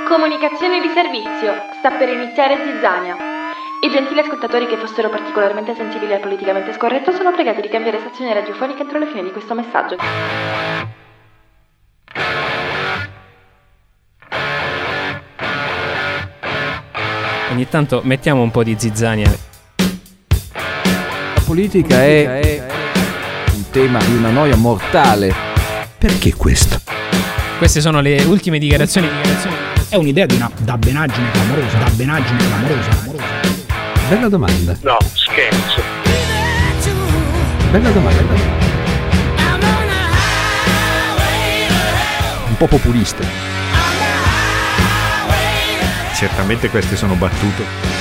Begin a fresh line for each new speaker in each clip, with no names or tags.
Comunicazione di servizio. Sta per iniziare Zizzania. I gentili ascoltatori che fossero particolarmente sensibili al politicamente scorretto sono pregati di cambiare stazione radiofonica entro le fine di questo messaggio.
Ogni tanto mettiamo un po' di zizzania.
La politica è un tema di una noia mortale.
Perché questo?
Queste sono le ultime dichiarazioni.
È un'idea di una dabbenaggine clamorosa.
Bella domanda.
No, scherzo.
Bella domanda. Un po' populista.
Certamente queste sono battute.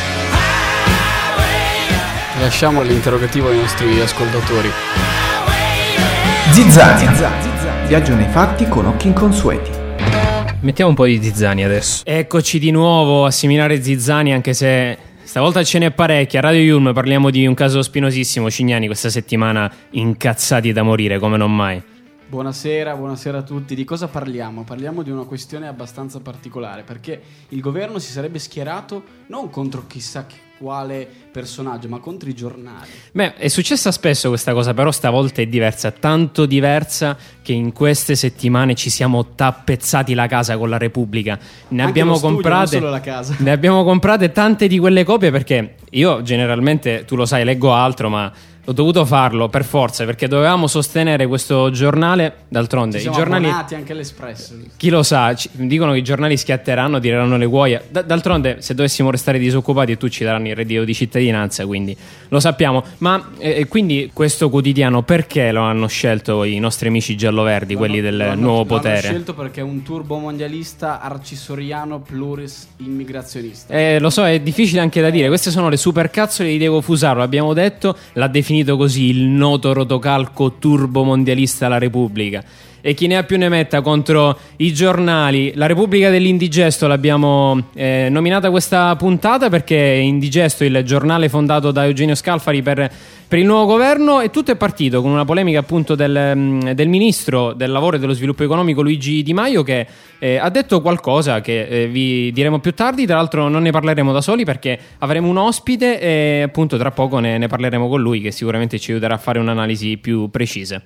Lasciamo l'interrogativo ai nostri ascoltatori.
Zizzania. Viaggio nei fatti con occhi inconsueti.
Mettiamo un po' di zizzania adesso. Eccoci di nuovo a seminare zizzania, anche se stavolta ce n'è parecchia. A Radio Yulm parliamo di un caso spinosissimo. Cignani, questa settimana incazzati da morire, come non mai.
Buonasera a tutti. Di cosa parliamo? Parliamo di una questione abbastanza particolare, perché il governo si sarebbe schierato non contro chissà quale personaggio, ma contro i giornali.
Beh, è successa spesso questa cosa, però stavolta è diversa, tanto diversa che in queste settimane ci siamo tappezzati la casa con la Repubblica. Ne
Anche
abbiamo
lo studio,
comprate,
non solo la casa.
Ne abbiamo comprate tante di quelle copie, perché io generalmente, tu lo sai, leggo altro, ma ho dovuto farlo per forza, perché dovevamo sostenere questo giornale. D'altronde
Ci
i
siamo
giornali,
abbonati anche all'Espresso.
chi lo sa, dicono che i giornali schiatteranno, tireranno le cuoia. D'altronde, se dovessimo restare disoccupati, tu ci daranno il reddito di cittadinanza, quindi lo sappiamo. Ma quindi questo quotidiano, perché lo hanno scelto i nostri amici gialloverdi, quelli del nuovo potere?
L'hanno scelto perché è un turbo mondialista arcisoriano pluris immigrazionista.
Lo so, è difficile anche da dire. Queste sono le supercazzole di Diego Fusaro, l'abbiamo detto, l'ha definito così il noto rotocalco turbo mondialista La Repubblica. E chi ne ha più ne metta contro i giornali. La Repubblica dell'Indigesto l'abbiamo nominata questa puntata perché Indigesto, il giornale fondato da Eugenio Scalfari per il nuovo governo, e tutto è partito con una polemica appunto del ministro del lavoro e dello sviluppo economico Luigi Di Maio, che ha detto qualcosa che vi diremo più tardi. Tra l'altro non ne parleremo da soli, perché avremo un ospite e appunto tra poco ne parleremo con lui, che sicuramente ci aiuterà a fare un'analisi più precise.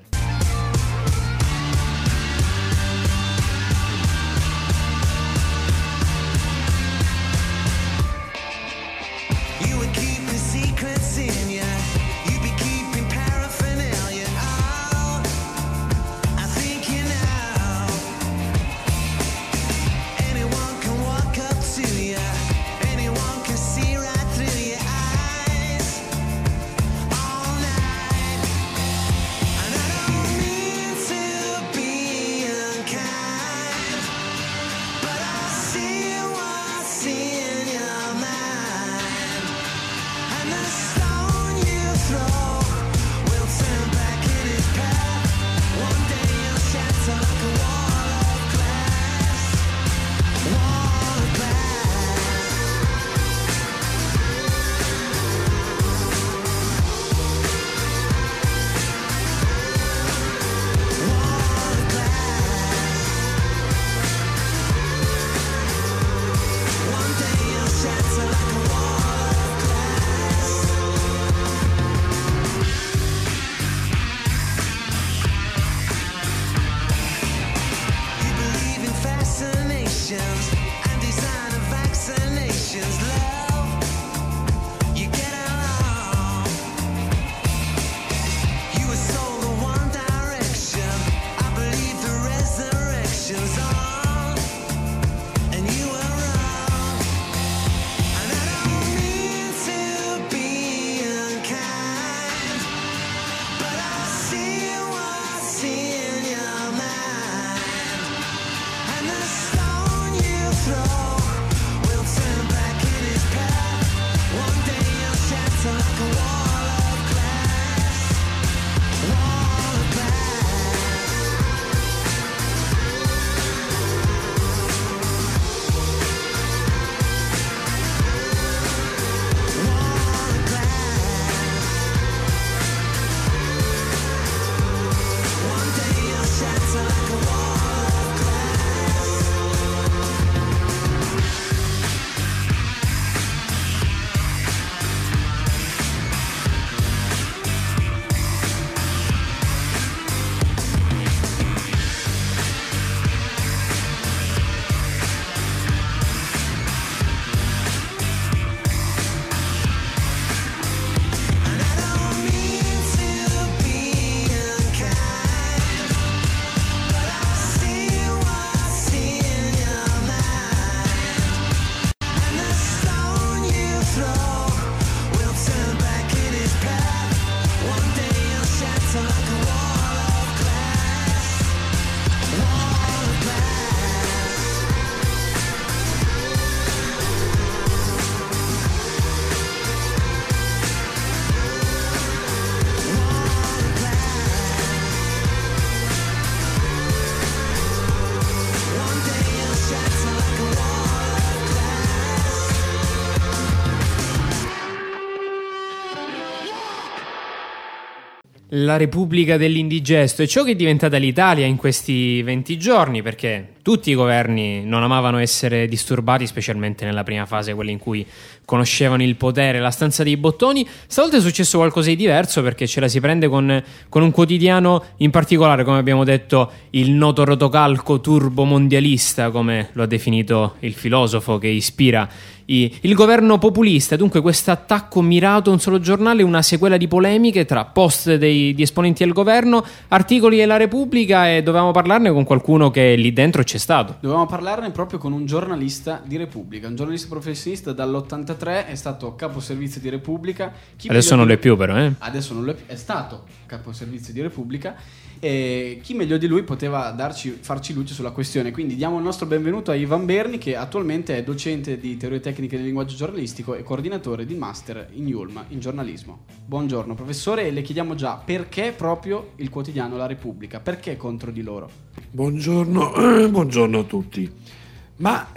La Repubblica dell'Indigesto è ciò che è diventata l'Italia in questi 20 giorni, perché tutti i governi non amavano essere disturbati, specialmente nella prima fase, quella in cui conoscevano il potere, la stanza dei bottoni. Stavolta è successo qualcosa di diverso, perché ce la si prende con un quotidiano in particolare, come abbiamo detto, il noto rotocalco turbomondialista, come lo ha definito il filosofo che ispira il governo populista. Dunque questo attacco mirato a un solo giornale, una sequela di polemiche tra post di esponenti del governo, articoli della Repubblica, e dovevamo parlarne con qualcuno che lì dentro c'è stato.
Dovevamo parlarne proprio con un giornalista di Repubblica, un giornalista professionista dall'83, è stato capo servizio di Repubblica.
Adesso non lo è più, però.
Adesso non lo è più, è stato capo servizio di Repubblica. E chi meglio di lui poteva farci luce sulla questione, quindi diamo il nostro benvenuto a Ivan Berni, che attualmente è docente di teorie tecniche del linguaggio giornalistico e coordinatore di master in IULM in giornalismo. Buongiorno professore, e le chiediamo già perché proprio il quotidiano La Repubblica, perché contro di loro?
Buongiorno a tutti. Ma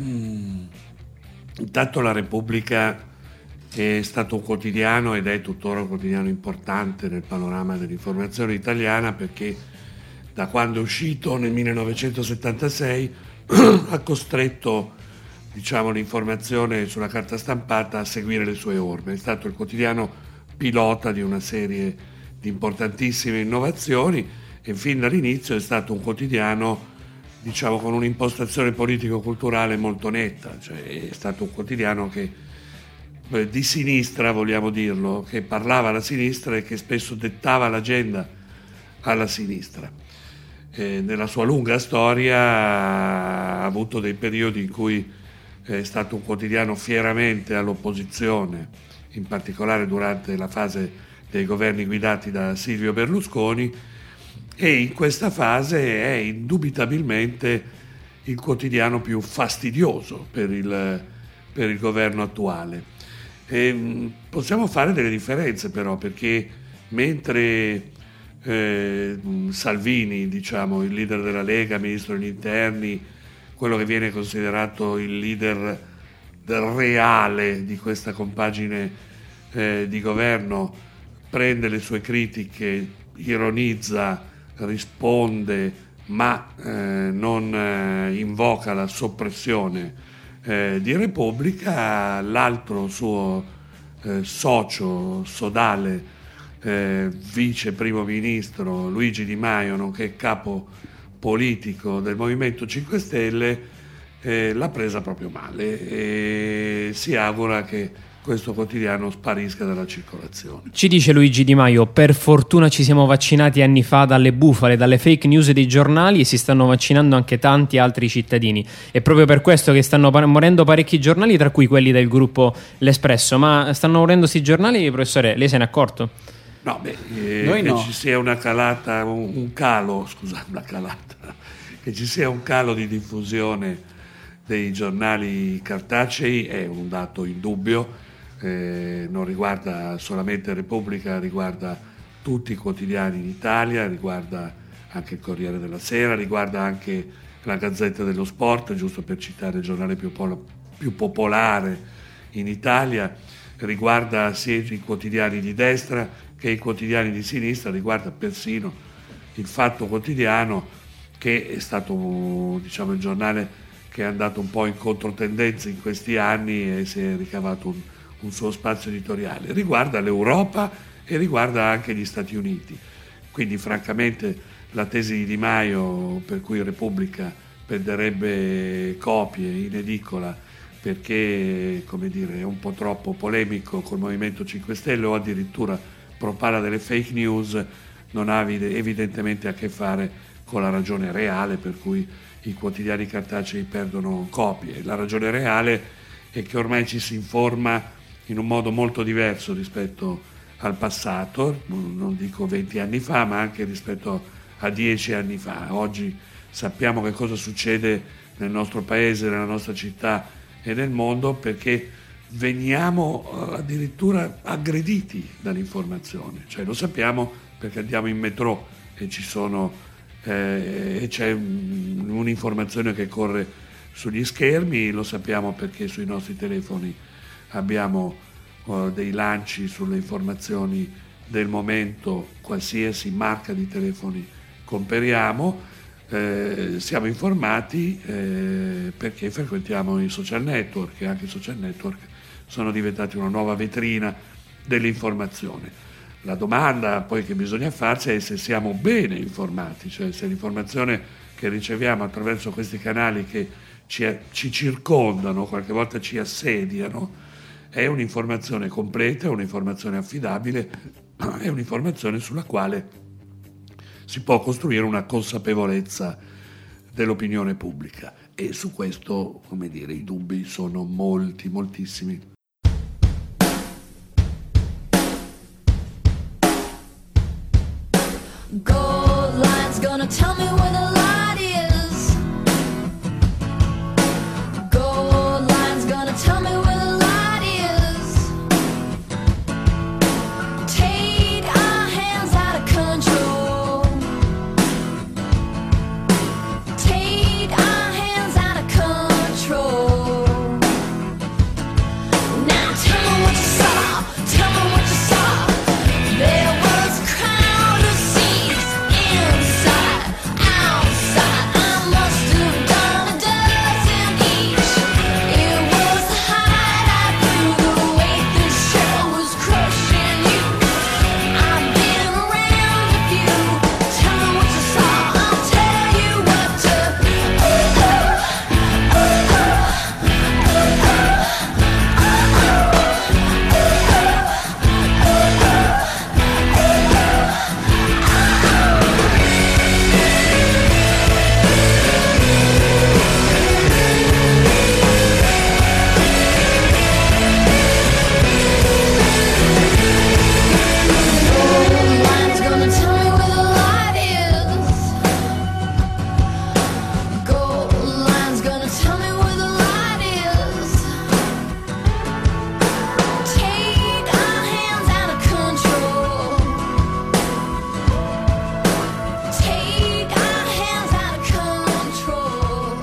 intanto La Repubblica è stato un quotidiano ed è tuttora un quotidiano importante nel panorama dell'informazione italiana, perché da quando è uscito nel 1976 ha costretto, l'informazione sulla carta stampata a seguire le sue orme. È stato il quotidiano pilota di una serie di importantissime innovazioni e fin dall'inizio è stato un quotidiano con un'impostazione politico-culturale molto netta, cioè è stato un quotidiano che di sinistra, vogliamo dirlo, che parlava alla sinistra e che spesso dettava l'agenda alla sinistra. Nella sua lunga storia ha avuto dei periodi in cui è stato un quotidiano fieramente all'opposizione, in particolare durante la fase dei governi guidati da Silvio Berlusconi, e in questa fase è indubitabilmente il quotidiano più fastidioso per il governo attuale. Possiamo fare delle differenze però, perché mentre Salvini, il leader della Lega, ministro degli interni, quello che viene considerato il leader reale di questa compagine di governo, prende le sue critiche, ironizza, risponde, ma non invoca la soppressione di Repubblica, l'altro suo socio sodale, vice primo ministro Luigi Di Maio, nonché capo politico del Movimento 5 Stelle, l'ha presa proprio male e si augura che questo quotidiano sparisca dalla circolazione.
Ci dice Luigi Di Maio: per fortuna ci siamo vaccinati anni fa dalle bufale, dalle fake news dei giornali, e si stanno vaccinando anche tanti altri cittadini. È proprio per questo che stanno morendo parecchi giornali, tra cui quelli del gruppo L'Espresso. Ma stanno morendo questi giornali, professore? Lei se n'è accorto?
No,
Noi no.
Che ci sia una calata, che ci sia un calo di diffusione dei giornali cartacei è un dato indubbio. Non riguarda solamente Repubblica, riguarda tutti i quotidiani in Italia, riguarda anche il Corriere della Sera, riguarda anche la Gazzetta dello Sport, giusto per citare il giornale più popolare in Italia, riguarda sia i quotidiani di destra che i quotidiani di sinistra, riguarda persino il Fatto Quotidiano, che è stato il giornale che è andato un po' in controtendenza in questi anni e si è ricavato un suo spazio editoriale. Riguarda l'Europa e riguarda anche gli Stati Uniti. Quindi francamente la tesi di Di Maio per cui Repubblica perderebbe copie in edicola perché è un po' troppo polemico col Movimento 5 Stelle o addirittura propala delle fake news non ha evidentemente a che fare con la ragione reale per cui i quotidiani cartacei perdono copie. La ragione reale è che ormai ci si informa in un modo molto diverso rispetto al passato, non dico 20 anni fa, ma anche rispetto a 10 anni fa. Oggi sappiamo che cosa succede nel nostro paese, nella nostra città e nel mondo, perché veniamo addirittura aggrediti dall'informazione. Cioè lo sappiamo perché andiamo in metro e c'è un'informazione che corre sugli schermi, lo sappiamo perché sui nostri telefoni abbiamo dei lanci sulle informazioni del momento, qualsiasi marca di telefoni comperiamo, siamo informati perché frequentiamo i social network, e anche i social network sono diventati una nuova vetrina dell'informazione. La domanda poi che bisogna farsi è se siamo bene informati, cioè se l'informazione che riceviamo attraverso questi canali che ci circondano, qualche volta ci assediano, è un'informazione completa, è un'informazione affidabile, è un'informazione sulla quale si può costruire una consapevolezza dell'opinione pubblica, e su questo, come dire, i dubbi sono moltissimi.
Gold line's gonna tell me where the light is. Gold line's gonna tell me where the light is. Take our hands out of control. Take our hands out of control. Now tell me what you saw. Tell me what you saw. There was a crowd of seas inside, outside. I must have done a dozen each. It was the height I threw, the weight the show was crushing you. I've been around a few. Tell me what you saw, I'll tell you what to. Gold line's gonna tell me where the light is. Gold line's gonna tell me where the light is. Take our hands out of control. Take our hands out of control.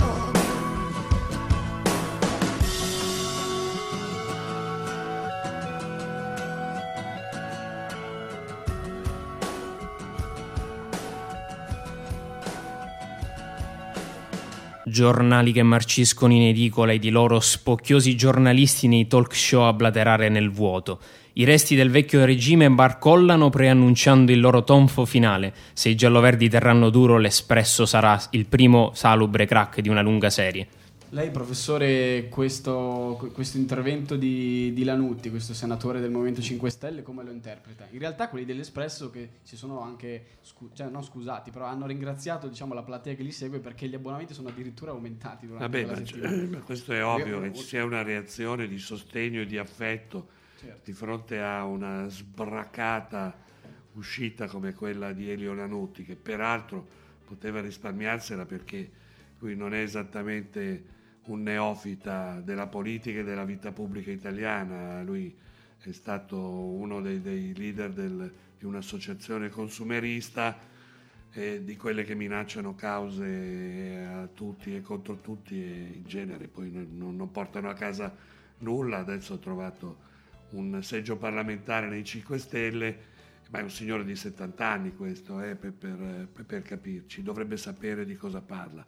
Giornali che marciscono in edicola e di loro spocchiosi giornalisti nei talk show a blaterare nel vuoto. I resti del vecchio regime barcollano preannunciando il loro tonfo finale. Se i gialloverdi terranno duro, l'Espresso sarà il primo salubre crack di una lunga serie.
Lei, professore, questo intervento di Lanutti, questo senatore del Movimento 5 Stelle, come lo interpreta? In realtà quelli dell'Espresso che si sono anche, non scusati, però hanno ringraziato, diciamo, la platea che li segue, perché gli abbonamenti sono addirittura aumentati durante la settimana.
Ma questo è ovvio, che ci sia una reazione di sostegno e di affetto, certo, di fronte a una sbracata uscita come quella di Elio Lanutti, che peraltro poteva risparmiarsela perché lui non è esattamente un neofita della politica e della vita pubblica italiana. Lui è stato uno dei leader di un'associazione consumerista, di quelle che minacciano cause a tutti e contro tutti, e in genere poi non portano a casa nulla. Adesso ha trovato un seggio parlamentare nei 5 Stelle, ma è un signore di 70 anni questo, per capirci, dovrebbe sapere di cosa parla.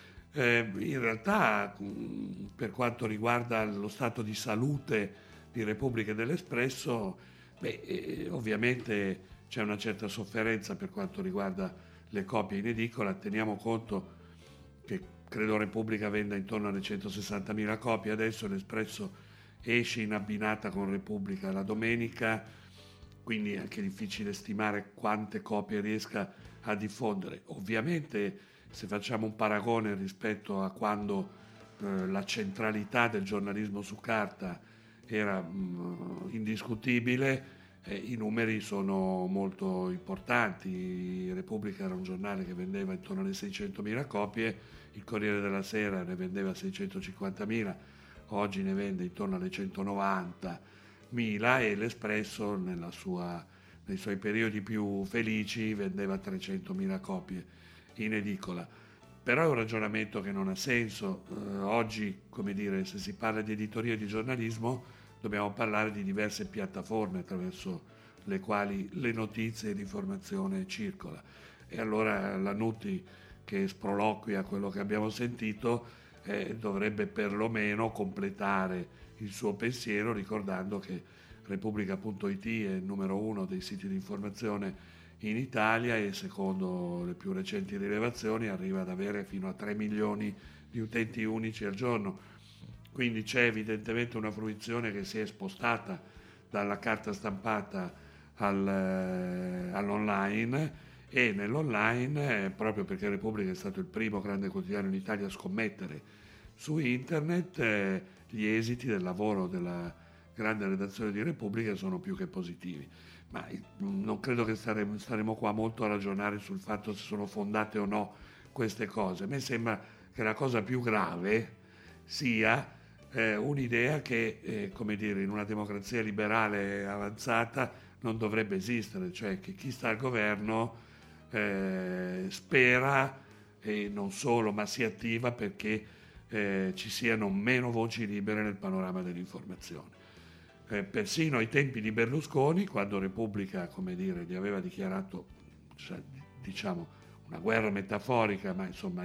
In realtà, per quanto riguarda lo stato di salute di Repubblica e dell'Espresso, ovviamente c'è una certa sofferenza per quanto riguarda le copie in edicola. Teniamo conto che credo Repubblica venda intorno alle 160.000 copie adesso, l'Espresso esce in abbinata con Repubblica la domenica, quindi è anche difficile stimare quante copie riesca a diffondere. Ovviamente, se facciamo un paragone rispetto a quando la centralità del giornalismo su carta era indiscutibile, i numeri sono molto importanti. Repubblica era un giornale che vendeva intorno alle 600.000 copie, il Corriere della Sera ne vendeva 650.000, oggi ne vende intorno alle 190.000, e l'Espresso nei suoi periodi più felici vendeva 300.000 copie in edicola. Però è un ragionamento che non ha senso. Oggi, come dire, se si parla di editoria e di giornalismo, dobbiamo parlare di diverse piattaforme attraverso le quali le notizie e l'informazione circola. E allora Lannutti, che sproloquia quello che abbiamo sentito, dovrebbe perlomeno completare il suo pensiero ricordando che Repubblica.it è il numero 1 dei siti di informazione in Italia e secondo le più recenti rilevazioni arriva ad avere fino a 3 milioni di utenti unici al giorno. Quindi c'è evidentemente una fruizione che si è spostata dalla carta stampata all'online, e nell'online, proprio perché Repubblica è stato il primo grande quotidiano in Italia a scommettere su internet, gli esiti del lavoro della grande redazione di Repubblica sono più che positivi. Ma non credo che staremo qua molto a ragionare sul fatto se sono fondate o no queste cose. A me sembra che la cosa più grave sia un'idea che, come dire, in una democrazia liberale avanzata non dovrebbe esistere, cioè che chi sta al governo spera, e non solo, ma si attiva perché ci siano meno voci libere nel panorama dell'informazione. Persino ai tempi di Berlusconi, quando Repubblica, come dire, gli aveva dichiarato, cioè, diciamo, una guerra metaforica, ma insomma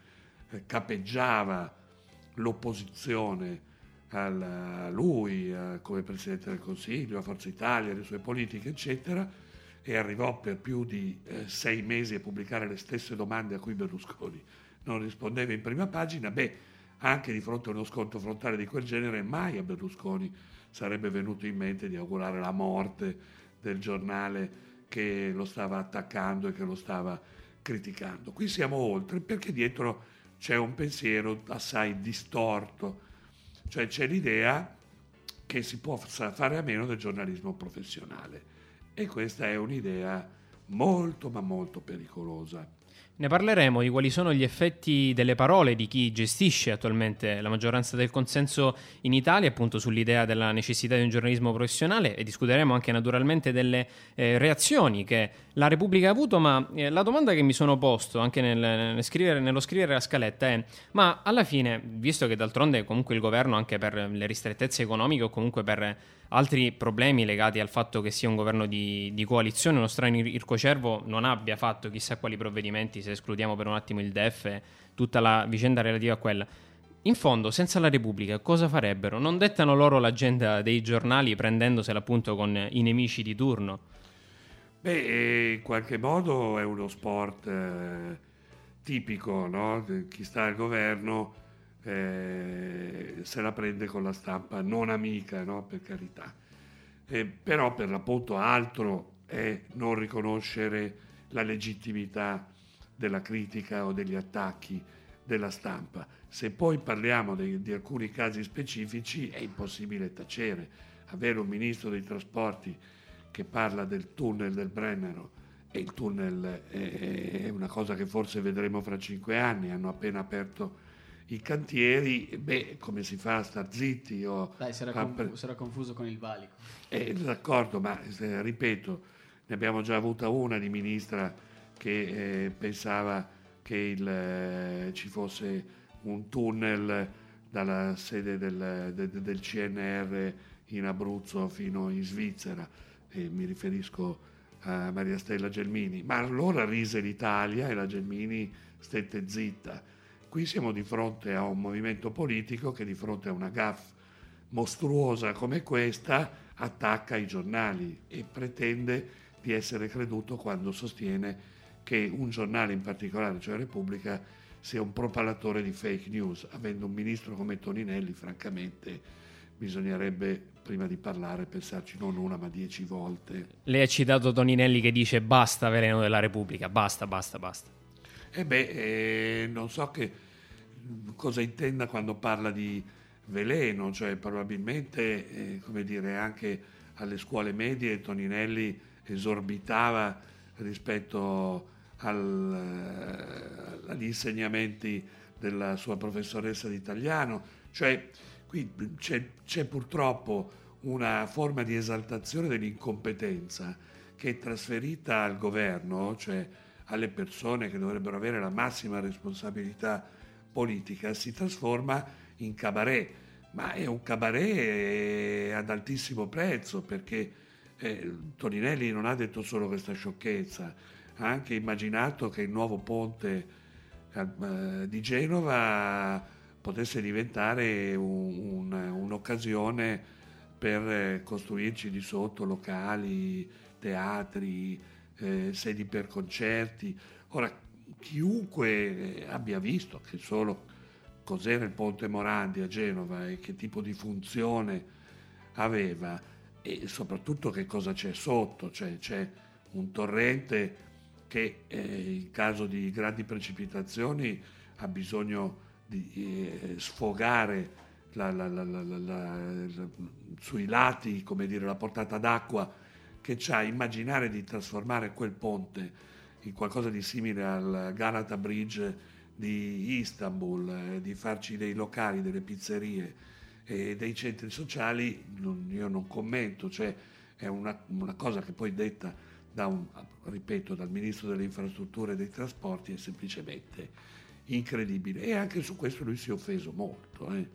capeggiava l'opposizione a lui come Presidente del Consiglio, a Forza Italia, alle sue politiche, eccetera, e arrivò per più di 6 mesi a pubblicare le stesse domande a cui Berlusconi non rispondeva in prima pagina. Anche di fronte a uno scontro frontale di quel genere, mai a Berlusconi sarebbe venuto in mente di augurare la morte del giornale che lo stava attaccando e che lo stava criticando. Qui siamo oltre, perché dietro c'è un pensiero assai distorto, cioè c'è l'idea che si possa fare a meno del giornalismo professionale, e questa è un'idea molto ma molto pericolosa.
Ne parleremo di quali sono gli effetti delle parole di chi gestisce attualmente la maggioranza del consenso in Italia, appunto sull'idea della necessità di un giornalismo professionale, e discuteremo anche naturalmente delle reazioni che la Repubblica ha avuto. Ma la domanda che mi sono posto anche nello scrivere la scaletta è: ma alla fine, visto che d'altronde comunque il governo, anche per le ristrettezze economiche o comunque per altri problemi legati al fatto che sia un governo di coalizione, uno strano ircocervo, non abbia fatto chissà quali provvedimenti, se escludiamo per un attimo il DEF e tutta la vicenda relativa a quella, in fondo senza la Repubblica cosa farebbero? Non dettano loro l'agenda dei giornali prendendosela appunto con i nemici di turno?
In qualche modo è uno sport tipico, no? Chi sta al governo se la prende con la stampa non amica, no? Per carità. Però per l'appunto altro è non riconoscere la legittimità della critica o degli attacchi della stampa. Se poi parliamo di alcuni casi specifici è impossibile tacere. Avere un ministro dei trasporti che parla del tunnel del Brennero, e il tunnel è una cosa che forse vedremo fra 5 anni, hanno appena aperto i cantieri, come si fa a star zitti?
Dai, si era confuso con il valico.
D'accordo, ma ripeto, ne abbiamo già avuta una di ministra che pensava che ci fosse un tunnel dalla sede del CNR in Abruzzo fino in Svizzera, e mi riferisco a Maria Stella Gelmini, ma allora rise l'Italia e la Gelmini stette zitta. Qui siamo di fronte a un movimento politico che di fronte a una gaffe mostruosa come questa attacca i giornali e pretende di essere creduto quando sostiene che un giornale in particolare, cioè Repubblica, sia un propalatore di fake news. Avendo un ministro come Toninelli, francamente, bisognerebbe prima di parlare pensarci non una ma 10 volte.
Lei ha citato Toninelli che dice basta veleno della Repubblica, basta.
Non so cosa intenda quando parla di veleno, cioè probabilmente, come dire, anche alle scuole medie Toninelli esorbitava rispetto agli insegnamenti della sua professoressa di italiano, cioè qui c'è purtroppo una forma di esaltazione dell'incompetenza che è trasferita al governo, cioè alle persone che dovrebbero avere la massima responsabilità politica, si trasforma in cabaret, ma è un cabaret ad altissimo prezzo, perché Toninelli non ha detto solo questa sciocchezza, ha anche immaginato che il nuovo ponte di Genova potesse diventare un'occasione per costruirci di sotto locali, teatri, sedi per concerti. Ora, chiunque abbia visto che solo cos'era il Ponte Morandi a Genova e che tipo di funzione aveva e soprattutto che cosa c'è sotto, cioè c'è un torrente che in caso di grandi precipitazioni ha bisogno di sfogare sui lati, come dire, la portata d'acqua che c'ha. Immaginare di trasformare quel ponte in qualcosa di simile al Galata Bridge di Istanbul, di farci dei locali, delle pizzerie e dei centri sociali, io non commento, cioè è una cosa che poi detta dal ministro delle infrastrutture e dei trasporti è semplicemente incredibile, e anche su questo lui si è offeso molto.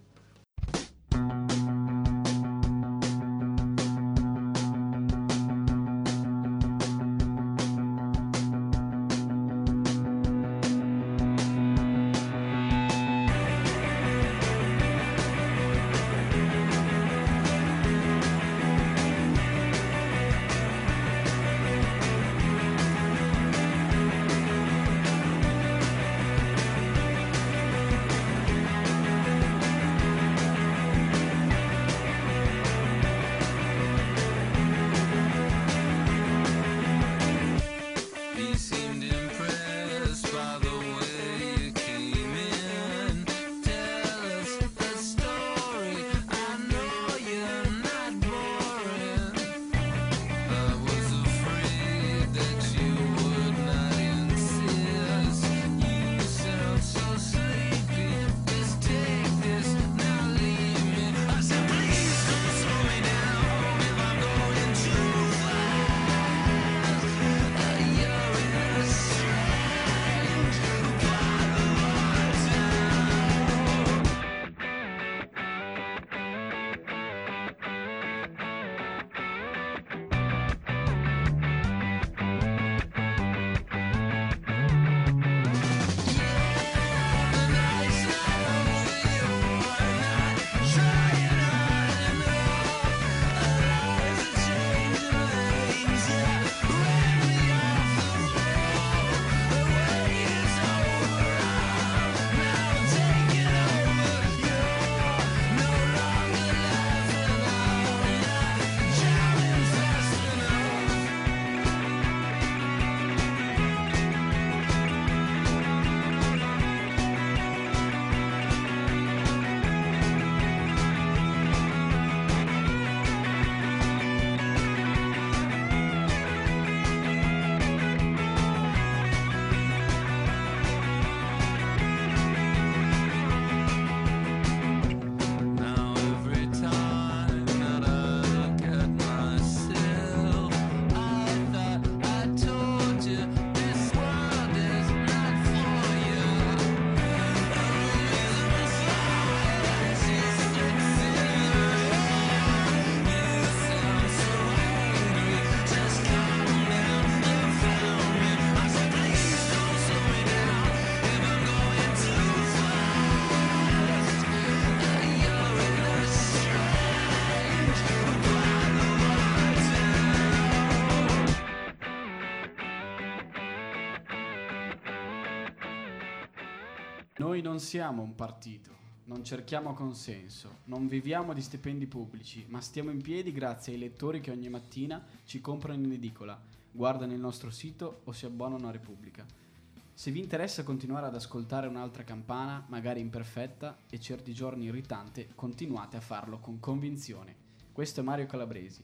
Noi non siamo un partito, non cerchiamo consenso, non viviamo di stipendi pubblici, ma stiamo in piedi grazie ai lettori che ogni mattina ci comprano in edicola, guardano il nostro sito o si abbonano a Repubblica. Se vi interessa continuare ad ascoltare un'altra campana, magari imperfetta e certi giorni irritante, continuate a farlo con convinzione. Questo è Mario Calabresi.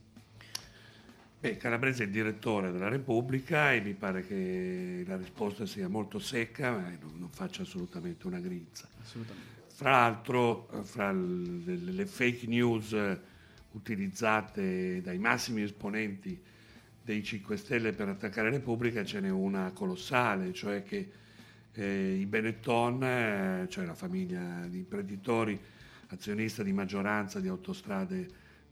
Calabresi è il direttore della Repubblica e mi pare che la risposta sia molto secca, ma non faccia assolutamente una grinza.
Assolutamente.
Fra l'altro, fra le fake news utilizzate dai massimi esponenti dei 5 Stelle per attaccare Repubblica, ce n'è una colossale, cioè che i Benetton, cioè la famiglia di imprenditori azionista di maggioranza di Autostrade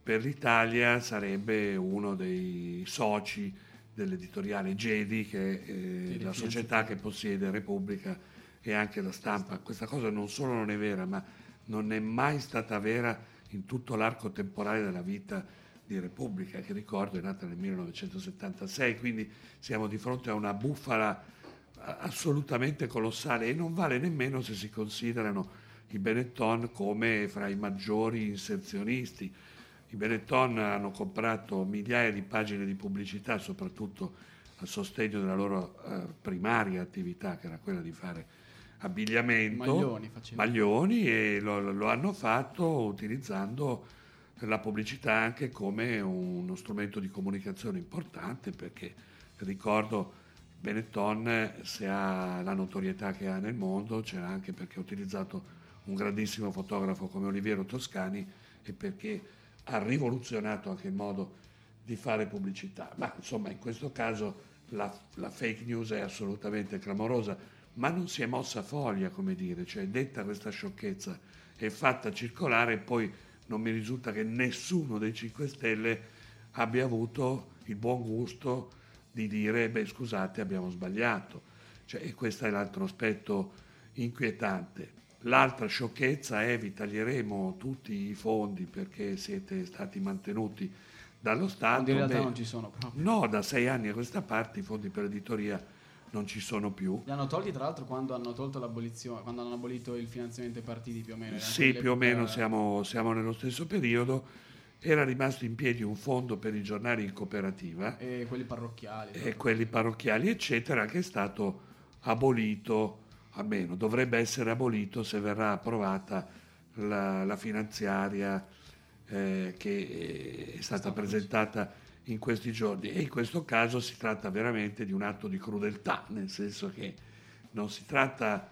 per l'Italia sarebbe uno dei soci dell'editoriale Gedi, che è la società che possiede Repubblica e anche La Stampa. Questa cosa non solo non è vera, ma non è mai stata vera in tutto l'arco temporale della vita di Repubblica, che ricordo è nata nel 1976, quindi siamo di fronte a una bufala assolutamente colossale, e non vale nemmeno se si considerano i Benetton come fra i maggiori inserzionisti. I Benetton hanno comprato migliaia di pagine di pubblicità, soprattutto a sostegno della loro primaria attività, che era quella di fare abbigliamento, maglioni, e lo hanno fatto utilizzando la pubblicità anche come uno strumento di comunicazione importante, perché ricordo Benetton, se ha la notorietà che ha nel mondo, c'era anche perché ha utilizzato un grandissimo fotografo come Oliviero Toscani e perché ha rivoluzionato anche il modo di fare pubblicità. Ma insomma, in questo caso la fake news è assolutamente clamorosa, ma non si è mossa foglia, come dire, cioè detta questa sciocchezza è fatta circolare, e poi non mi risulta che nessuno dei 5 Stelle abbia avuto il buon gusto di dire beh scusate, abbiamo sbagliato. E questo è l'altro aspetto inquietante. L'altra sciocchezza è vi taglieremo tutti i fondi perché siete stati mantenuti dallo Stato.
In realtà non ci sono proprio.
No, da 6 anni a questa parte i fondi per l'editoria non ci sono più.
Li hanno tolti tra l'altro quando hanno tolto l'abolizione, quando hanno abolito il finanziamento ai partiti, più o meno.
Sì, più o meno siamo nello stesso periodo. Era rimasto in piedi un fondo per i giornali in cooperativa.
E quelli parrocchiali.
E quelli parrocchiali, eccetera, che è stato abolito, almeno dovrebbe essere abolito se verrà approvata la finanziaria che è stata presentata in questi giorni. E in questo caso si tratta veramente di un atto di crudeltà, nel senso che non si tratta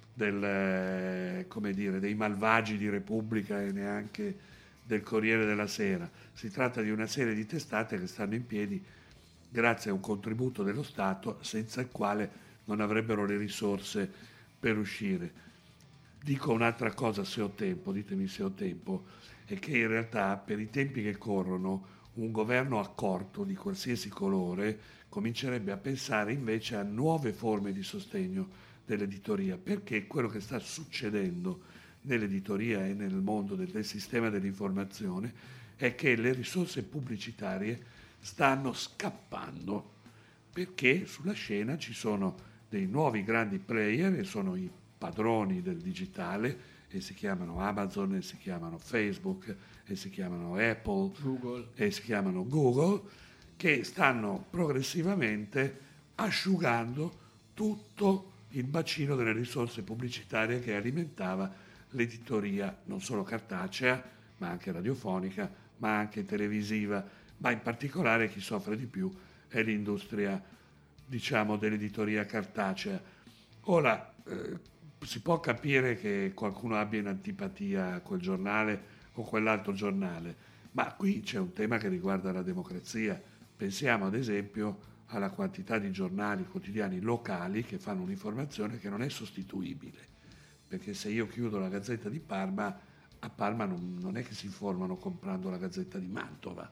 dei malvagi di Repubblica e neanche del Corriere della Sera. Si tratta di una serie di testate che stanno in piedi grazie a un contributo dello Stato, senza il quale non avrebbero le risorse per uscire. Dico un'altra cosa, se ho tempo, ditemi se ho tempo, è che in realtà per i tempi che corrono un governo accorto di qualsiasi colore comincerebbe a pensare invece a nuove forme di sostegno dell'editoria, perché quello che sta succedendo nell'editoria e nel mondo del sistema dell'informazione è che le risorse pubblicitarie stanno scappando, perché sulla scena ci sono dei nuovi grandi player e sono i padroni del digitale, e si chiamano Amazon, e si chiamano Facebook, e si chiamano Apple,
Google,
e si chiamano Google, che stanno progressivamente asciugando tutto il bacino delle risorse pubblicitarie che alimentava l'editoria non solo cartacea, ma anche radiofonica, ma anche televisiva, ma in particolare chi soffre di più è l'industria, diciamo, dell'editoria cartacea. Ora, si può capire che qualcuno abbia in antipatia a quel giornale o quell'altro giornale, ma qui c'è un tema che riguarda la democrazia. Pensiamo ad esempio alla quantità di giornali quotidiani locali che fanno un'informazione che non è sostituibile, perché se io chiudo la Gazzetta di Parma, a Parma non è che si informano comprando la Gazzetta di Mantova,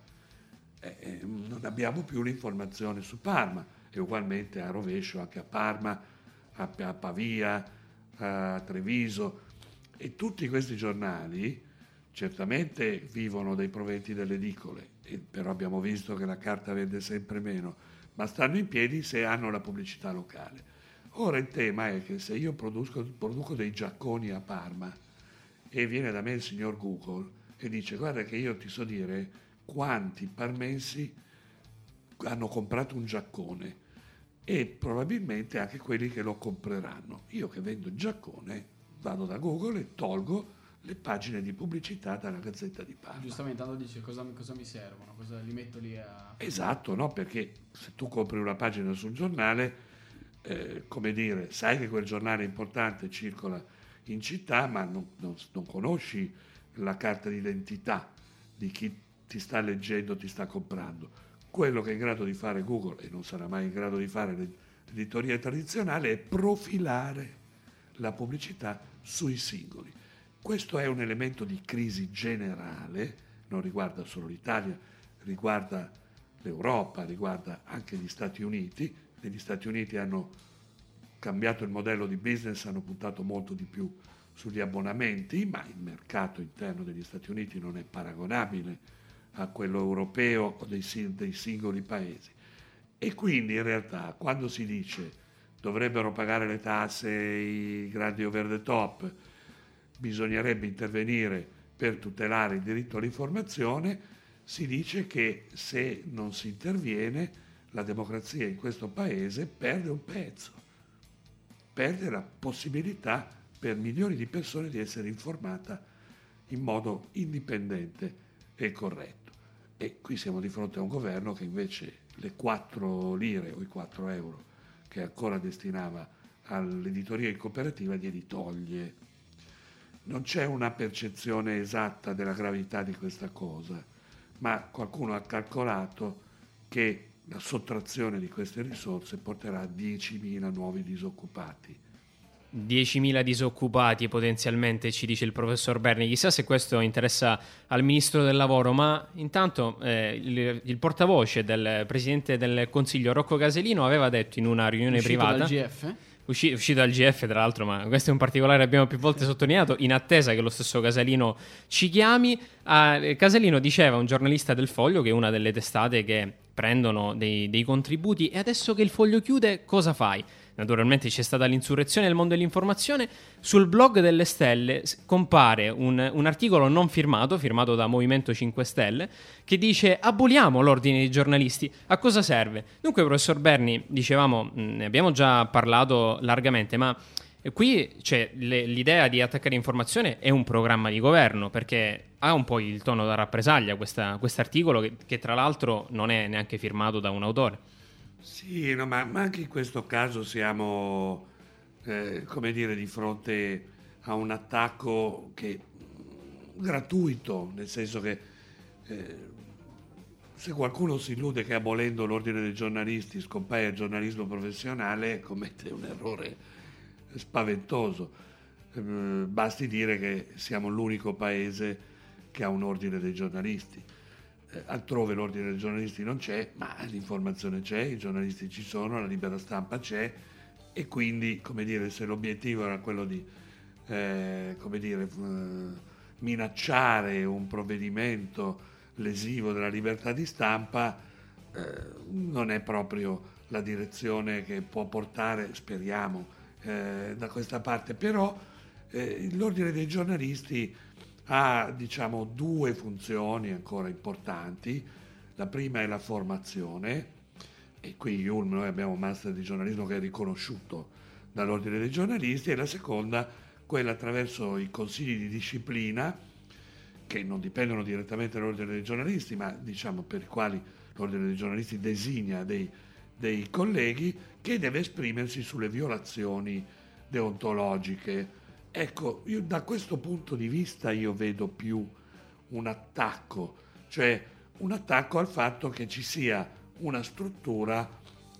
non abbiamo più l'informazione su Parma, e ugualmente a rovescio anche a Parma, a Pavia, a Treviso, e tutti questi giornali certamente vivono dei proventi delle edicole, però abbiamo visto che la carta vende sempre meno, ma stanno in piedi se hanno la pubblicità locale. Ora il tema è che se io produco dei giacconi a Parma e viene da me il signor Google e dice guarda che io ti so dire quanti parmensi hanno comprato un giaccone, e probabilmente anche quelli che lo compreranno. Io che vendo il giaccone vado da Google e tolgo le pagine di pubblicità dalla Gazzetta di Parma.
Giustamente, tanto dice cosa mi servono, cosa li metto lì a...
Esatto, no? Perché se tu compri una pagina sul giornale, come dire, sai che quel giornale importante circola in città, ma non conosci la carta d'identità di chi ti sta leggendo, ti sta comprando. Quello che è in grado di fare Google, e non sarà mai in grado di fare l'editoria tradizionale, è profilare la pubblicità sui singoli. Questo è un elemento di crisi generale non riguarda solo l'Italia, riguarda l'Europa, riguarda anche gli Stati Uniti. Negli Stati Uniti hanno cambiato il modello di business, hanno puntato molto di più sugli abbonamenti, ma il mercato interno degli Stati Uniti non è paragonabile a quello europeo o dei singoli paesi. E quindi in realtà quando si dice dovrebbero pagare le tasse i grandi over the top, bisognerebbe intervenire per tutelare il diritto all'informazione, si dice che se non si interviene la democrazia in questo paese perde un pezzo, perde la possibilità per milioni di persone di essere informata in modo indipendente e corretto. E qui siamo di fronte a un governo che invece le 4 lire o i 4 euro che ancora destinava all'editoria in cooperativa glieli toglie. Non c'è una percezione esatta della gravità di questa cosa, ma qualcuno ha calcolato che la sottrazione di queste risorse porterà a 10.000 nuovi disoccupati.
10.000 disoccupati potenzialmente, ci dice il professor Berni. Chissà se questo interessa al ministro del lavoro, ma intanto il portavoce del presidente del Consiglio Rocco Casalino aveva detto in una riunione privata uscito dal GF tra l'altro, ma questo è un particolare che abbiamo più volte sottolineato, in attesa che lo stesso Casalino ci chiami. Casalino diceva a un giornalista del Foglio, che è una delle testate che prendono dei contributi: e adesso che il Foglio chiude cosa fai? Naturalmente c'è stata l'insurrezione del mondo dell'informazione. Sul blog delle Stelle compare un articolo non firmato da Movimento 5 Stelle, che dice: aboliamo l'ordine dei giornalisti. A cosa serve? Dunque, professor Berni, dicevamo, ne abbiamo già parlato largamente, ma qui c'è l'idea di attaccare informazione è un programma di governo, perché ha un po' il tono da rappresaglia quest'articolo che tra l'altro non è neanche firmato da un autore.
Sì, no, ma anche in questo caso siamo, come dire, di fronte a un attacco gratuito, nel senso che se qualcuno si illude che abolendo l'ordine dei giornalisti scompaia il giornalismo professionale, commette un errore spaventoso. Basti dire che siamo l'unico paese che ha un ordine dei giornalisti. Altrove l'ordine dei giornalisti non c'è, ma l'informazione c'è, i giornalisti ci sono, la libera stampa c'è, e quindi, come dire, se l'obiettivo era quello di minacciare un provvedimento lesivo della libertà di stampa, non è proprio la direzione che può portare, speriamo, da questa parte. Però l'ordine dei giornalisti ha, diciamo, 2 funzioni ancora importanti. La prima è la formazione, e qui noi abbiamo un master di giornalismo che è riconosciuto dall'ordine dei giornalisti, e la seconda, quella attraverso i consigli di disciplina, che non dipendono direttamente dall'ordine dei giornalisti, ma diciamo per i quali l'ordine dei giornalisti designa dei colleghi, che deve esprimersi sulle violazioni deontologiche. Ecco, io da questo punto di vista io vedo più un attacco, cioè un attacco al fatto che ci sia una struttura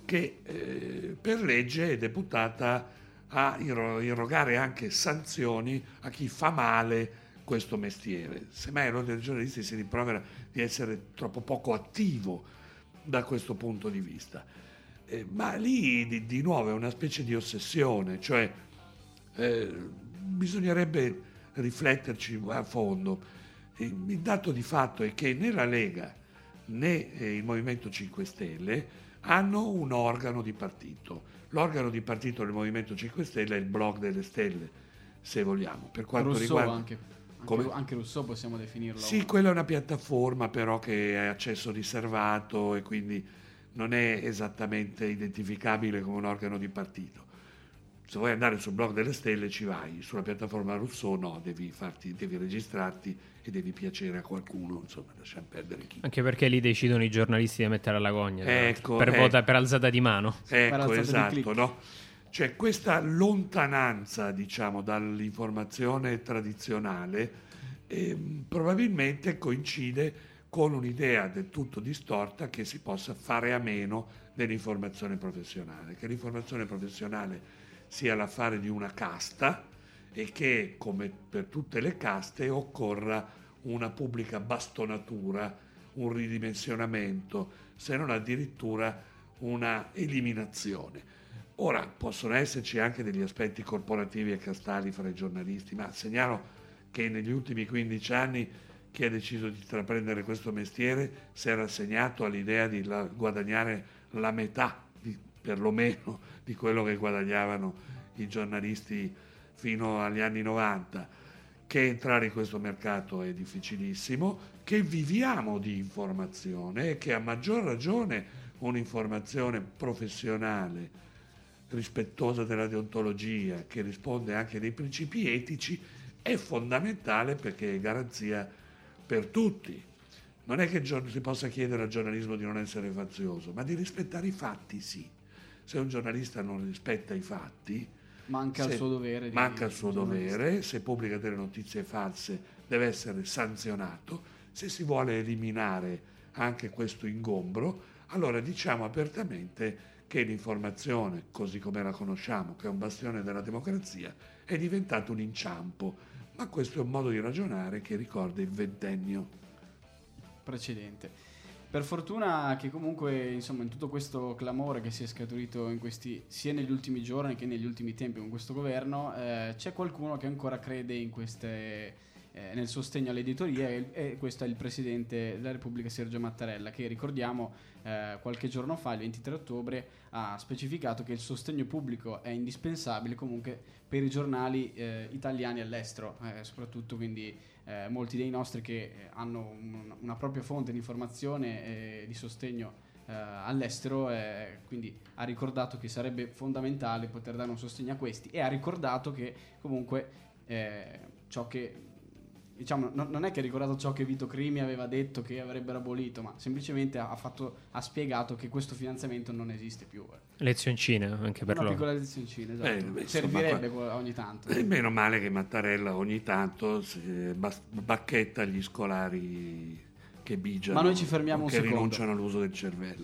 che per legge è deputata a irrogare anche sanzioni a chi fa male questo mestiere. Semmai l'ordine dei giornalisti si rimprovera di essere troppo poco attivo da questo punto di vista. Ma lì di nuovo è una specie di ossessione, cioè bisognerebbe rifletterci a fondo. Il dato di fatto è che né la Lega né il Movimento 5 Stelle hanno un organo di partito. L'organo di partito del Movimento 5 Stelle è il blog delle Stelle, se vogliamo. Per quanto
Rousseau
riguarda
anche Rousseau possiamo definirlo.
Sì, quella è una piattaforma però che è accesso riservato e quindi non è esattamente identificabile come un organo di partito. Se vuoi andare sul blog delle Stelle ci vai, sulla piattaforma Rousseau no, devi registrarti e devi piacere a qualcuno, insomma, lasciamo perdere chi.
Anche perché lì decidono i giornalisti di mettere alla gogna,
ecco,
per alzata di mano.
Ecco, esatto, no? Cioè questa lontananza, diciamo, dall'informazione tradizionale probabilmente coincide con un'idea del tutto distorta che si possa fare a meno dell'informazione professionale, che l'informazione professionale sia l'affare di una casta e che, come per tutte le caste, occorra una pubblica bastonatura, un ridimensionamento, se non addirittura una eliminazione. Ora, possono esserci anche degli aspetti corporativi e castali fra i giornalisti, ma segnalo che negli ultimi 15 anni chi ha deciso di intraprendere questo mestiere si è rassegnato all'idea di guadagnare la metà, perlomeno, di quello che guadagnavano i giornalisti fino agli anni 90, che entrare in questo mercato è difficilissimo, che viviamo di informazione e che a maggior ragione un'informazione professionale, rispettosa della deontologia, che risponde anche dei principi etici, è fondamentale perché è garanzia per tutti. Non è che si possa chiedere al giornalismo di non essere fazioso, ma di rispettare i fatti, sì. Se un giornalista non rispetta i fatti,
manca il suo dovere.
Manca il suo dovere, se pubblica delle notizie false deve essere sanzionato. Se si vuole eliminare anche questo ingombro, allora diciamo apertamente che l'informazione, così come la conosciamo, che è un bastione della democrazia, è diventato un inciampo. Ma questo è un modo di ragionare che ricorda il ventennio
precedente. Per fortuna che comunque, insomma, in tutto questo clamore che si è scaturito sia negli ultimi giorni che negli ultimi tempi con questo governo, c'è qualcuno che ancora crede in nel sostegno all'editoria, e questo è il Presidente della Repubblica Sergio Mattarella, che ricordiamo qualche giorno fa, il 23 ottobre, ha specificato che il sostegno pubblico è indispensabile comunque per i giornali italiani all'estero, soprattutto quindi molti dei nostri che hanno una propria fonte di informazione e di sostegno all'estero, quindi ha ricordato che sarebbe fondamentale poter dare un sostegno a questi, e ha ricordato che comunque ciò che, diciamo, non è che ha ricordato ciò che Vito Crimi aveva detto che avrebbero abolito, ma semplicemente ha spiegato che questo finanziamento non esiste più.
Lezioncine anche per loro.
Una piccola lezioncina, esatto. Servirebbe ogni tanto.
Meno male che Mattarella ogni tanto bacchetta gli scolari che bigiano,
ma noi ci fermiamo un
che
secondo,
rinunciano all'uso del cervello.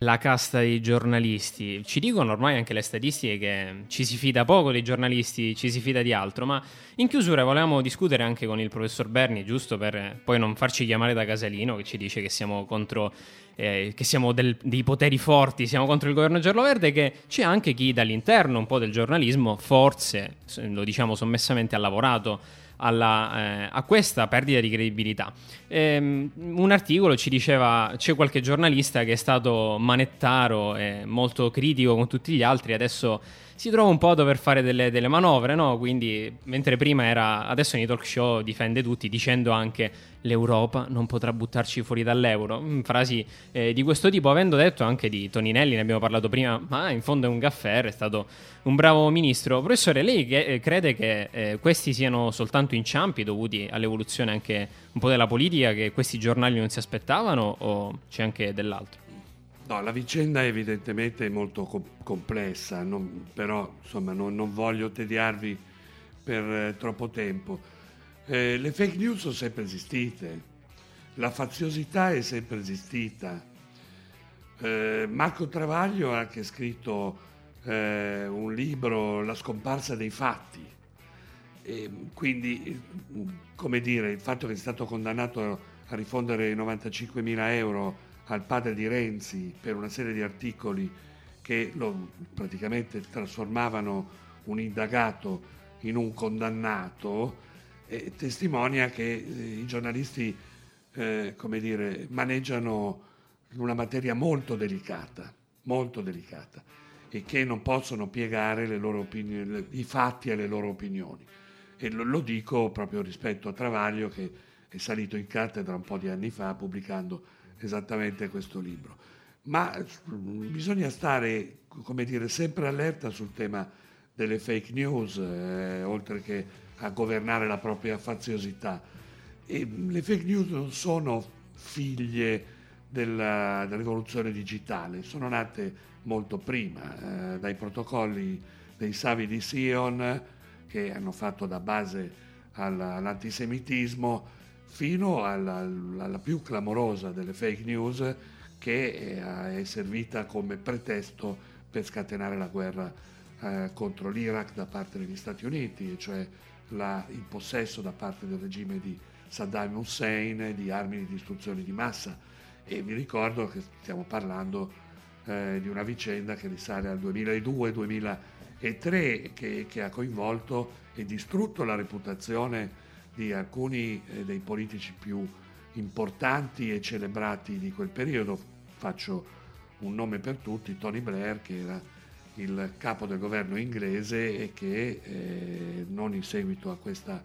la casta dei giornalisti. Ci dicono ormai anche le statistiche che ci si fida poco dei giornalisti, ci si fida di altro, ma in chiusura volevamo discutere anche con il professor Berni, giusto per poi non farci chiamare da Casalino che ci dice che siamo contro che siamo dei poteri forti, siamo contro il governo giallo-verde, che c'è anche chi dall'interno un po' del giornalismo forse, lo diciamo sommessamente, ha lavorato a questa perdita di credibilità. Un articolo ci diceva c'è qualche giornalista che è stato manettaro e molto critico con tutti gli altri, adesso si trova un po' a dover fare delle manovre, no? Quindi mentre prima adesso nei talk show difende tutti dicendo anche l'Europa non potrà buttarci fuori dall'euro, frasi di questo tipo, avendo detto anche di Toninelli, ne abbiamo parlato prima, ma in fondo è un gaffer, è stato un bravo ministro. Professore, lei crede che questi siano soltanto inciampi dovuti all'evoluzione anche un po' della politica, che questi giornali non si aspettavano, o c'è anche dell'altro?
No, la vicenda è evidentemente molto complessa, però insomma non voglio tediarvi per troppo tempo. Le fake news sono sempre esistite, la faziosità è sempre esistita. Marco Travaglio ha anche scritto un libro, La scomparsa dei fatti. Quindi, come dire, il fatto che è stato condannato a rifondere 95.000 euro al padre di Renzi per una serie di articoli che lo praticamente trasformavano un indagato in un condannato, testimonia che i giornalisti come dire, maneggiano una materia molto delicata e che non possono piegare le loro opinioni, i fatti alle loro opinioni. E lo dico proprio rispetto a Travaglio, che è salito in cattedra un po' di anni fa pubblicando esattamente questo libro. Ma bisogna stare, come dire, sempre allerta sul tema delle fake news, oltre che a governare la propria faziosità. E le fake news non sono figlie della rivoluzione digitale, sono nate molto prima, dai protocolli dei Savi di Sion, che hanno fatto da base all'antisemitismo, fino alla più clamorosa delle fake news, che è servita come pretesto per scatenare la guerra contro l'Iraq da parte degli Stati Uniti, cioè il possesso da parte del regime di Saddam Hussein di armi di distruzione di massa. E vi ricordo che stiamo parlando di una vicenda che risale al 2002-2003, che ha coinvolto e distrutto la reputazione di alcuni dei politici più importanti e celebrati di quel periodo. Faccio un nome per tutti: Tony Blair, che era il capo del governo inglese e che non in seguito a questa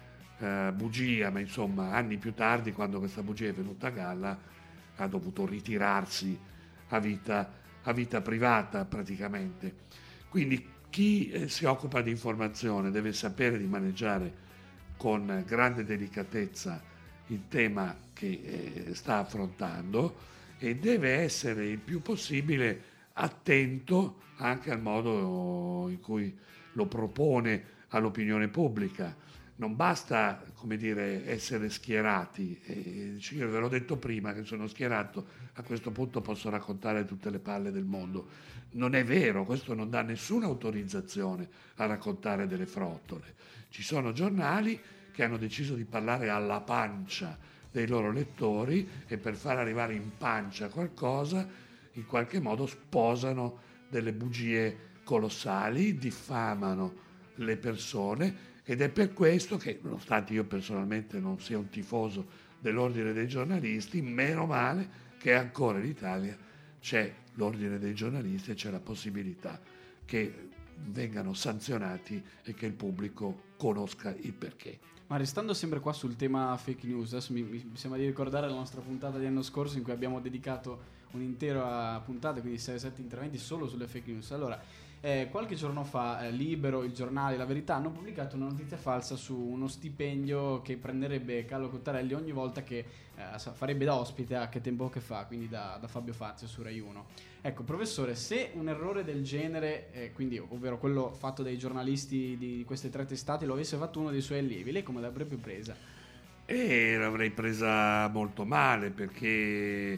bugia, ma insomma anni più tardi, quando questa bugia è venuta a galla, ha dovuto ritirarsi a vita privata praticamente. Quindi chi si occupa di informazione deve sapere di maneggiare con grande delicatezza il tema che sta affrontando e deve essere il più possibile attento anche al modo in cui lo propone all'opinione pubblica. Non basta, come dire, essere schierati. Io ve l'ho detto prima che sono schierato, a questo punto posso raccontare tutte le palle del mondo. Non è vero, questo non dà nessuna autorizzazione a raccontare delle frottole. Ci sono giornali che hanno deciso di parlare alla pancia dei loro lettori e per far arrivare in pancia qualcosa, in qualche modo sposano delle bugie colossali, diffamano le persone, ed è per questo che, nonostante io personalmente non sia un tifoso dell'ordine dei giornalisti, meno male che ancora in Italia c'è l'ordine dei giornalisti e c'è la possibilità che vengano sanzionati e che il pubblico conosca il perché.
Ma restando sempre qua sul tema fake news, adesso mi sembra di ricordare la nostra puntata di anno scorso in cui abbiamo dedicato un'intera puntata, quindi 6-7 interventi solo sulle fake news. Allora, qualche giorno fa Libero, Il Giornale, La Verità hanno pubblicato una notizia falsa su uno stipendio che prenderebbe Carlo Cottarelli ogni volta che farebbe da ospite a Che Tempo Che Fa, quindi da Fabio Fazio su Rai 1. Ecco, professore, se un errore del genere, quindi ovvero quello fatto dai giornalisti di queste tre testate, lo avesse fatto uno dei suoi allievi, lei come l'avrebbe presa?
E l'avrei presa molto male, perché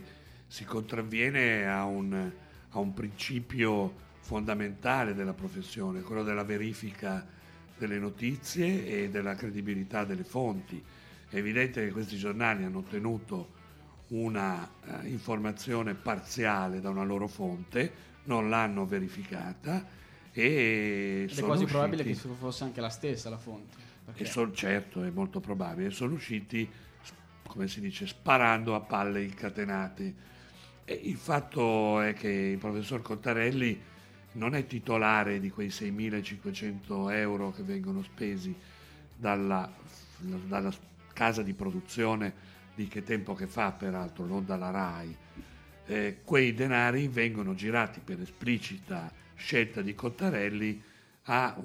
si contravviene a un principio fondamentale della professione, quello della verifica delle notizie e della credibilità delle fonti. È evidente che questi giornali hanno ottenuto una informazione parziale da una loro fonte, non l'hanno verificata e
Ed è quasi probabile che fosse anche la stessa la fonte.
Certo, è molto probabile. Sono usciti, come si dice, sparando a palle incatenate. E il fatto è che il professor Cottarelli non è titolare di quei 6.500 euro che vengono spesi dalla casa di produzione di Che tempo che fa, peraltro, non dalla RAI. Quei denari vengono girati per esplicita scelta di Cottarelli a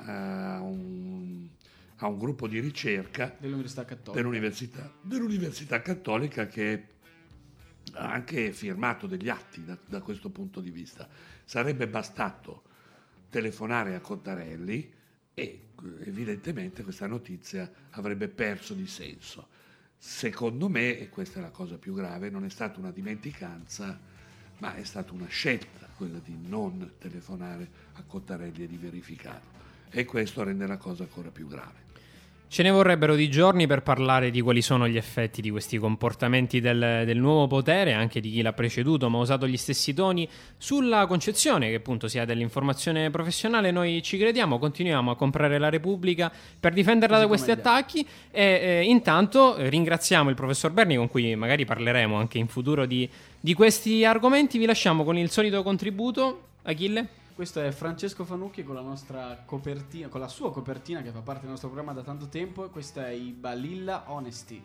un gruppo di ricerca dell'Università Cattolica che ha anche firmato degli atti da questo punto di vista. Sarebbe bastato telefonare a Cottarelli e evidentemente questa notizia avrebbe perso di senso. Secondo me, e questa è la cosa più grave, non è stata una dimenticanza, ma è stata una scelta, quella di non telefonare a Cottarelli e di verificarlo. E questo rende la cosa ancora più grave.
Ce ne vorrebbero di giorni per parlare di quali sono gli effetti di questi comportamenti del nuovo potere, anche di chi l'ha preceduto, ma ha usato gli stessi toni, sulla concezione che appunto si ha dell'informazione professionale. Noi ci crediamo, continuiamo a comprare la Repubblica per difenderla da questi attacchi e intanto ringraziamo il professor Berni, con cui magari parleremo anche in futuro di questi argomenti. Vi lasciamo con il solito contributo. Achille?
Questo è Francesco Fanucchi con la nostra copertina, con la sua copertina che fa parte del nostro programma da tanto tempo, e questa è i Balilla Honesty.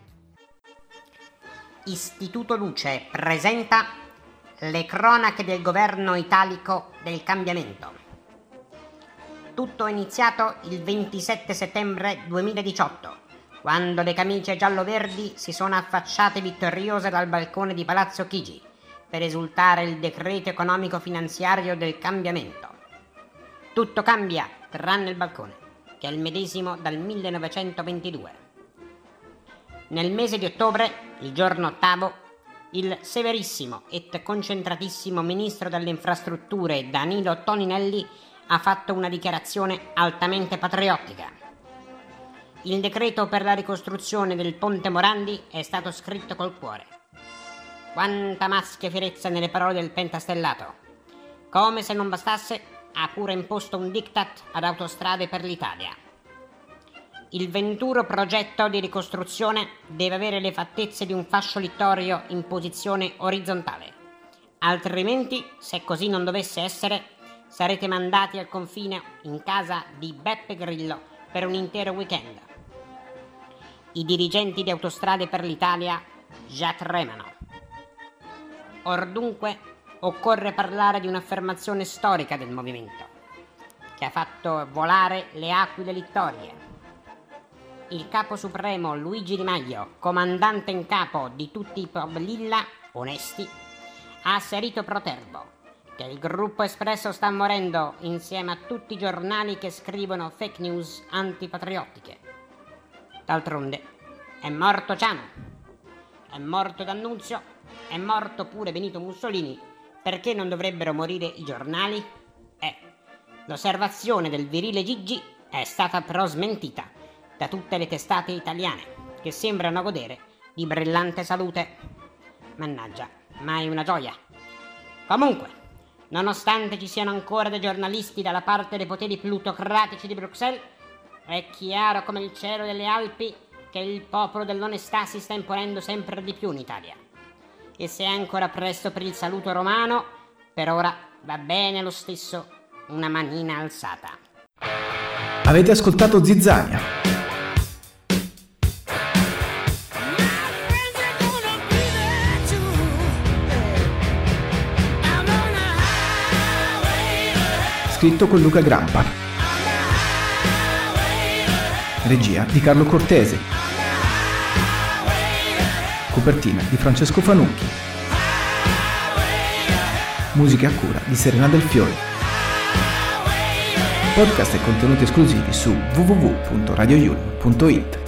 Istituto Luce presenta le cronache del governo italico del cambiamento. Tutto è iniziato il 27 settembre 2018, quando le camicie giallo-verdi si sono affacciate vittoriose dal balcone di Palazzo Chigi per esultare il decreto economico-finanziario del cambiamento. Tutto cambia, tranne il balcone, che è il medesimo dal 1922. Nel mese di ottobre, il giorno ottavo, il severissimo et concentratissimo ministro delle infrastrutture Danilo Toninelli ha fatto una dichiarazione altamente patriottica. Il decreto per la ricostruzione del Ponte Morandi è stato scritto col cuore. Quanta maschia e fierezza nelle parole del pentastellato. Come se non bastasse, ha pure imposto un diktat ad Autostrade per l'Italia. Il venturo progetto di ricostruzione deve avere le fattezze di un fascio littorio in posizione orizzontale. Altrimenti, se così non dovesse essere, sarete mandati al confine in casa di Beppe Grillo per un intero weekend. I dirigenti di Autostrade per l'Italia già tremano. Or dunque occorre parlare di un'affermazione storica del movimento, che ha fatto volare le aquile littorie. Il capo supremo Luigi Di Maio, comandante in capo di tutti i Balilla onesti, ha asserito protervo che il gruppo Espresso sta morendo insieme a tutti i giornali che scrivono fake news antipatriottiche. D'altronde è morto Ciano, è morto D'Annunzio, è morto pure Benito Mussolini, perché non dovrebbero morire i giornali? L'osservazione del virile Gigi è stata però smentita da tutte le testate italiane, che sembrano godere di brillante salute. Mannaggia, mai una gioia. Comunque, nonostante ci siano ancora dei giornalisti dalla parte dei poteri plutocratici di Bruxelles, è chiaro come il cielo delle Alpi che il popolo dell'onestà si sta imponendo sempre di più in Italia. E se è ancora presto per il saluto romano, per ora va bene lo stesso una manina alzata.
Avete ascoltato Zizzania? Scritto con Luca Grampa. Regia di Carlo Cortese. Copertina di Francesco Fanucchi. Musiche a cura di Serena Del Fiore. Podcast e contenuti esclusivi su www.radioyulm.it.